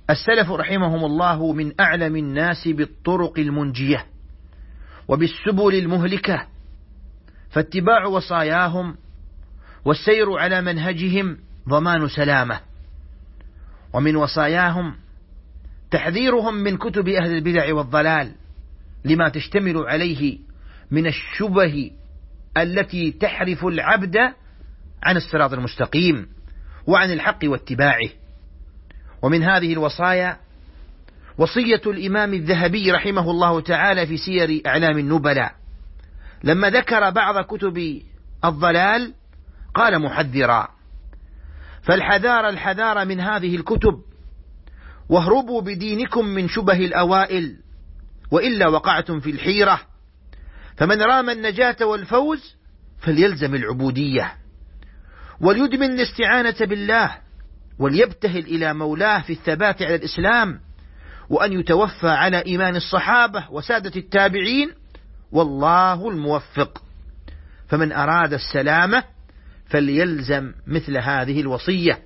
السلف رحمهم الله من أعلم الناس بالطرق المنجية وبالسبل المهلكة، فاتباع وصاياهم والسير على منهجهم ضمان سلامة. ومن وصاياهم تحذيرهم من كتب أهل البدع والضلال لما تشتمل عليه من الشبه التي تحرف العبد عن الصراط المستقيم وعن الحق واتباعه. ومن هذه الوصايا وصية الإمام الذهبي رحمه الله تعالى في سير أعلام النبلاء، لما ذكر بعض كتب الضلال قال محذرا: الحذار من هذه الكتب، واهربوا بدينكم من شبه الأوائل، وإلا وقعتم في الحيرة. فمن رام النجاة والفوز فليلزم العبودية، وليدمن الاستعانة بالله، وليبتهل إلى مولاه في الثبات على الإسلام، وأن يتوفى على إيمان الصحابة وسادة التابعين، والله الموفق. فمن أراد السلامة فليلزم مثل هذه الوصية.